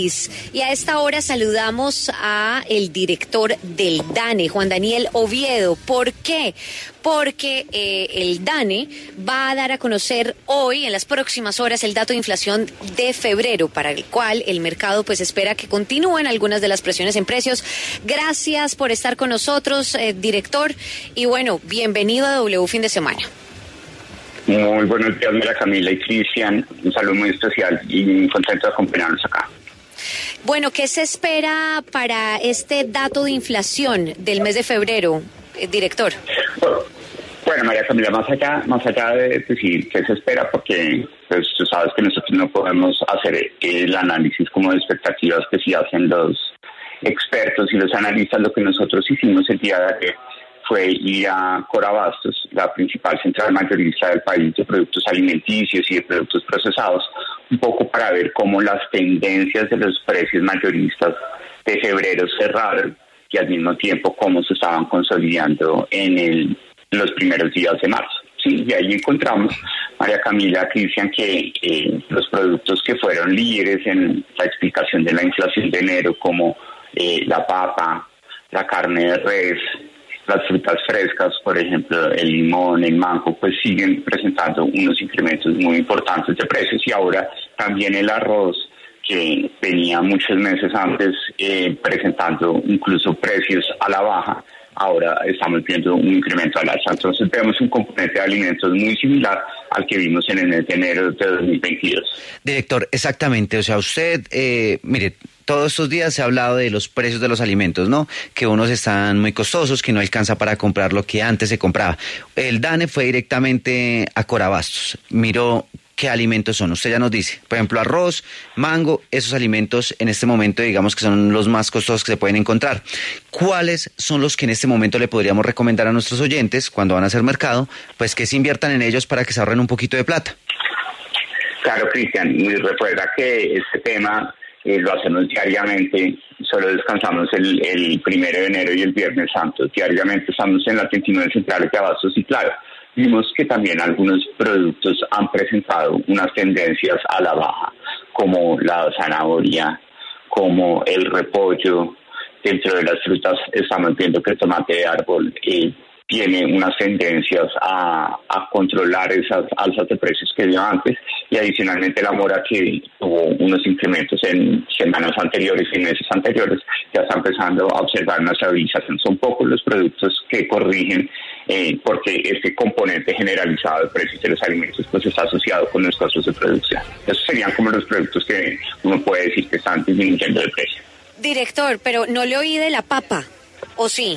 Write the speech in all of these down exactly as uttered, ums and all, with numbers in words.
Y a esta hora saludamos a el director del DANE, Juan Daniel Oviedo. ¿Por qué? Porque eh, el DANE va a dar a conocer hoy, en las próximas horas, el dato de inflación de febrero, para el cual el mercado pues espera que continúen algunas de las presiones en precios. Gracias por estar con nosotros, eh, director, y bueno, bienvenido a W Fin de Semana. Muy buenos días, María Camila y Cristian. Un saludo muy especial y muy contento de acompañarnos acá. Bueno, ¿qué se espera para este dato de inflación del mes de febrero, eh, director? Bueno, bueno, María Camila, más allá, más allá de decir qué se espera, porque pues tú sabes que nosotros no podemos hacer el análisis como de expectativas que sí hacen los expertos y los analistas. Lo que nosotros hicimos el día de ayer fue ir a Corabastos, la principal central mayorista del país de productos alimenticios y de productos procesados, un poco para ver cómo las tendencias de los precios mayoristas de febrero cerraron y al mismo tiempo cómo se estaban consolidando en, el, en los primeros días de marzo. Sí, y ahí encontramos, María Camila, Cristian, que eh, los productos que fueron líderes en la explicación de la inflación de enero, como eh, la papa, la carne de res, las frutas frescas, por ejemplo, el limón, el mango, pues siguen presentando unos incrementos muy importantes de precios. Y ahora también el arroz, que venía muchos meses antes eh, presentando incluso precios a la baja, ahora estamos viendo un incremento al alza. Entonces vemos un componente de alimentos muy similar al que vimos en el mes de enero de dos mil veintidós. Director, exactamente. O sea, usted, eh, mire, todos estos días se ha hablado de los precios de los alimentos, ¿no? Que unos están muy costosos, que no alcanza para comprar lo que antes se compraba. El DANE fue directamente a Corabastos, miró qué alimentos son. Usted ya nos dice, por ejemplo, arroz, mango, esos alimentos en este momento digamos que son los más costosos que se pueden encontrar. ¿Cuáles son los que en este momento le podríamos recomendar a nuestros oyentes cuando van a hacer mercado, pues que se inviertan en ellos para que se ahorren un poquito de plata? Claro, Cristian, y recuerda que este tema eh, lo hacemos diariamente, solo descansamos el, el primero de enero y el viernes santo. Diariamente estamos en las veintinueve centrales de abastos y claro, vimos que también algunos productos han presentado unas tendencias a la baja, como la zanahoria, como el repollo. Dentro de las frutas estamos viendo que el tomate de árbol eh, tiene unas tendencias a, a controlar esas alzas de precios que dio antes, y adicionalmente la mora, que tuvo unos incrementos en semanas anteriores y meses anteriores, ya está empezando a observar una estabilización. Son pocos los productos que corrigen eh, porque este componente generalizado de precios de los alimentos pues está asociado con los costos de producción. Esos serían como los productos que uno puede decir que están disminuyendo de precio. Director, pero no le oí de la papa, ¿o sí?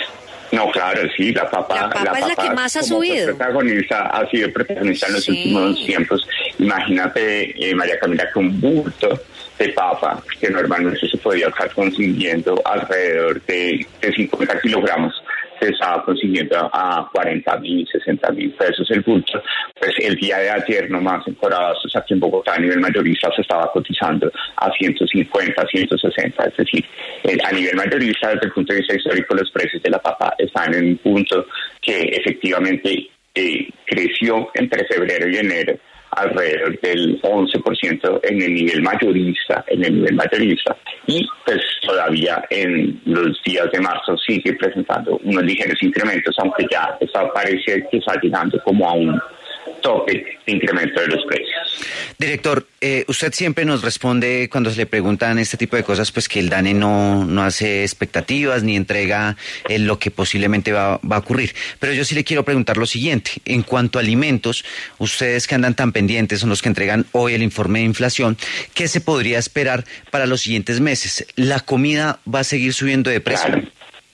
No, claro, sí, la papa, la papa, la papa es la que más ha como subido. Protagonista, ha sido protagonista en los sí. últimos tiempos. Imagínate, eh, María Camila, que un bulto de papa que normalmente se podía estar consiguiendo alrededor de, de cincuenta kilogramos, se estaba consiguiendo a cuarenta mil, sesenta mil pesos el bulto. Pues el día de ayer nomás en Corabastos, aquí en Bogotá, a nivel mayorista se estaba cotizando a ciento cincuenta, ciento sesenta. Es decir, eh, a nivel mayorista, desde el punto de vista histórico, los precios de la papa están en un punto que efectivamente eh, creció entre febrero y enero alrededor del once por ciento en el nivel mayorista, en el nivel mayorista, y pues todavía en los días de marzo sigue presentando unos ligeros incrementos, aunque ya está, parece que está llegando como a un tope de incremento de los precios. Director, eh, usted siempre nos responde cuando se le preguntan este tipo de cosas, pues que el DANE no, no hace expectativas ni entrega eh, lo que posiblemente va, va a ocurrir. Pero yo sí le quiero preguntar lo siguiente. En cuanto a alimentos, ustedes que andan tan pendientes son los que entregan hoy el informe de inflación, ¿qué se podría esperar para los siguientes meses? ¿La comida va a seguir subiendo de precio? Claro.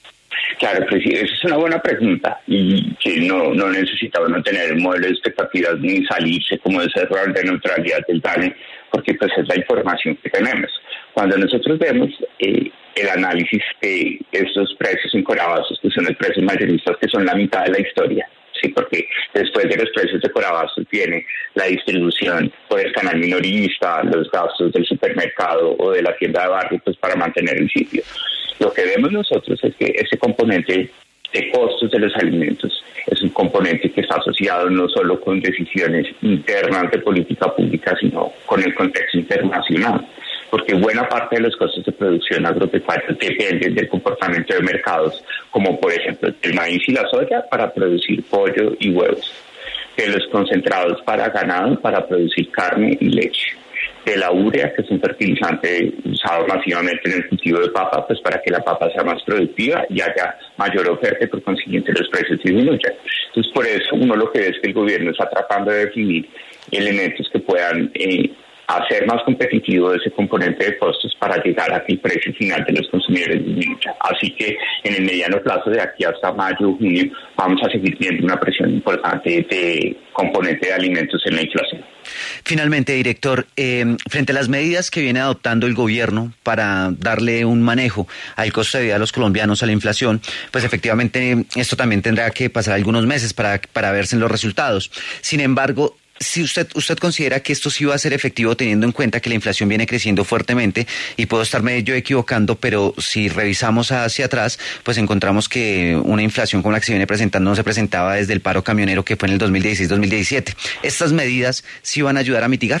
Claro, pues sí, esa es una buena pregunta y que no, no necesita uno tener un modelo de expectativas ni salirse como de ese error de neutralidad del DANE, porque pues es la información que tenemos. Cuando nosotros vemos eh, el análisis de estos precios en Corabastos, que son los precios mayoristas, que son la mitad de la historia, sí, porque después de los precios de Corabastos viene la distribución por el canal minorista, los gastos del supermercado o de la tienda de barrio, pues para mantener el sitio. Lo que vemos nosotros es que ese componente de costos de los alimentos es un componente que está asociado no solo con decisiones internas de política pública, sino con el contexto internacional. porque buena parte de los costos de producción agropecuaria dependen del comportamiento de mercados, como por ejemplo el maíz y la soya para producir pollo y huevos, de los concentrados para ganado para producir carne y leche, de la urea, que es un fertilizante usado masivamente en el cultivo de papa, pues para que la papa sea más productiva y haya mayor oferta y por consiguiente los precios disminuyan. Entonces, por eso uno lo que ve es que el gobierno está tratando de definir elementos que puedan eh, hacer más competitivo ese componente de costos para llegar a que el precio final de los consumidores disminuya. Así que en el mediano plazo, de aquí hasta mayo, junio, vamos a seguir viendo una presión importante de componente de alimentos en la inflación. Finalmente, director, eh, frente a las medidas que viene adoptando el gobierno para darle un manejo al costo de vida de los colombianos, a la inflación, pues efectivamente esto también tendrá que pasar algunos meses para, para verse en los resultados. Sin embargo, si usted usted considera que esto sí va a ser efectivo teniendo en cuenta que la inflación viene creciendo fuertemente, y puedo estarme yo equivocando, pero si revisamos hacia atrás, pues encontramos que una inflación como la que se viene presentando no se presentaba desde el paro camionero que fue en el dos mil dieciséis dos mil diecisiete. ¿Estas medidas sí van a ayudar a mitigar?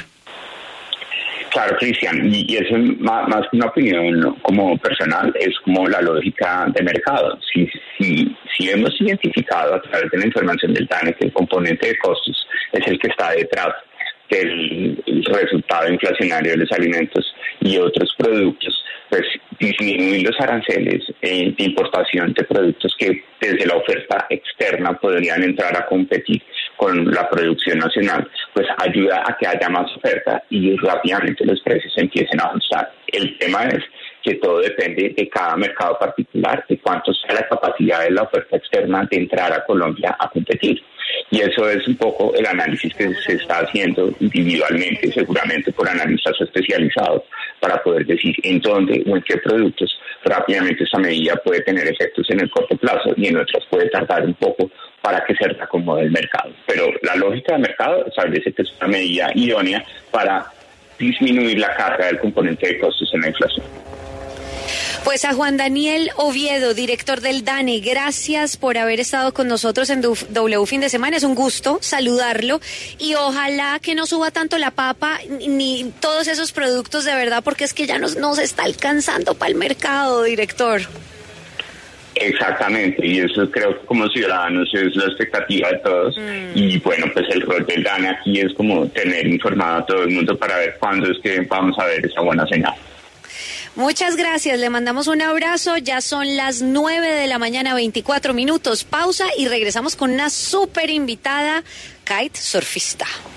Claro, Cristian, y, y eso es más, más que una opinión, ¿no?, como personal, es como la lógica de mercado. Si, si, si hemos identificado a través de la información del DANE que el componente de costos es el que está detrás del resultado inflacionario de los alimentos y otros productos, pues disminuir los aranceles eh, de importación de productos que desde la oferta externa podrían entrar a competir con la producción nacional, pues ayuda a que haya más oferta y rápidamente los precios empiecen a ajustar. El tema es que todo depende de cada mercado particular, de cuánto sea la capacidad de la oferta externa de entrar a Colombia a competir. Y eso es un poco el análisis que se está haciendo individualmente, seguramente por analistas especializados, para poder decir en dónde o en qué productos rápidamente esa medida puede tener efectos en el corto plazo y en otros puede tardar un poco para que se reacomode el mercado. Pero la lógica del mercado establece que es una medida idónea para disminuir la carga del componente de costos en la inflación. Pues a Juan Daniel Oviedo, director del DANE, gracias por haber estado con nosotros en W Fin de Semana. Es un gusto saludarlo y ojalá que no suba tanto la papa ni todos esos productos de verdad, porque es que ya nos, nos está alcanzando para el mercado, director. Exactamente, y eso creo que como ciudadanos es la expectativa de todos. Mm. Y bueno, pues el rol del DANE aquí es como tener informado a todo el mundo para ver cuándo es que vamos a ver esa buena señal. Muchas gracias, le mandamos un abrazo. Ya son las nueve de la mañana, veinticuatro minutos. Pausa y regresamos con una súper invitada, kitesurfista.